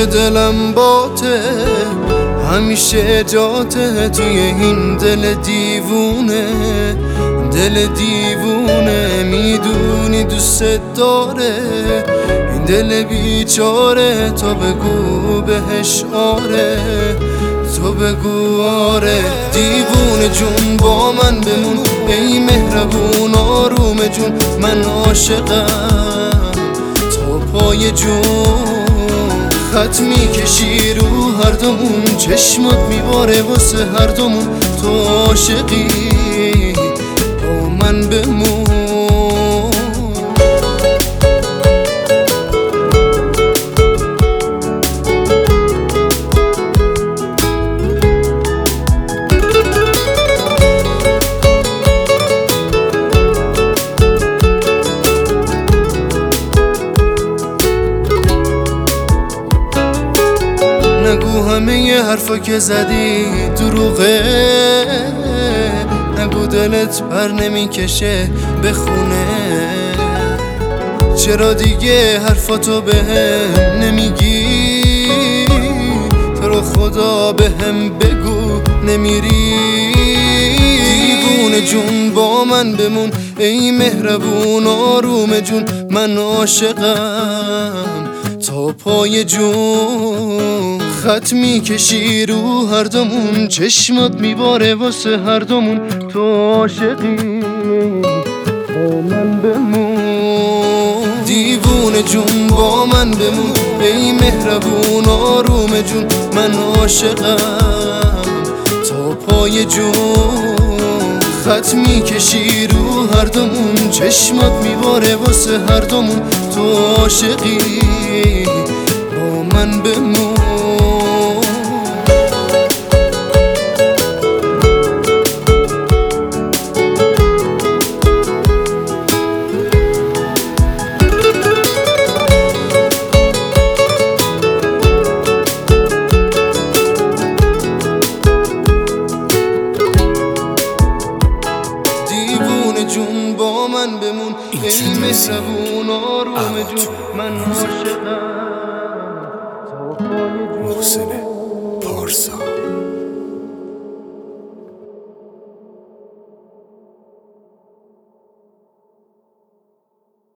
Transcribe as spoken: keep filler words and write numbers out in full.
دلم باته همیشه جاته توی این دل دیوونه، دل دیوونه. میدونی دوست داره این دل بیچاره، تو بگو بهش آره، تو بگو آره. دیوونه جون با من بمون ای مهربون آروم جون، من عاشقم تا پای جون. خط میکشی رو هر دومون، چشمات میباره واسه هر دومون. تو عاشقی با من بمون. نگو همه ی حرفا که زدی دروغه، نگو دلت بر نمیکشه بخونه. چرا دیگه حرفاتو بهم نمیگی؟ تو رو خدا بهم بگو نمیری؟ دیوونه جون با من بمون ای مهربون آروم جون، من عاشقم تا پای جون. خط میکشی رو هر دومون، چشمات میباره واسه هر دومون. تو عاشقی با من بمون. دیوونه جون با من بمون ای مهربون آروم جون، من عاشقم تا پای جون. خط میکشی رو هر دومون، چشمات میباره واسه هر دومون. تو عاشقی با من بمون. جون با من بمون ای مهربون آروم جون، من عاشقم.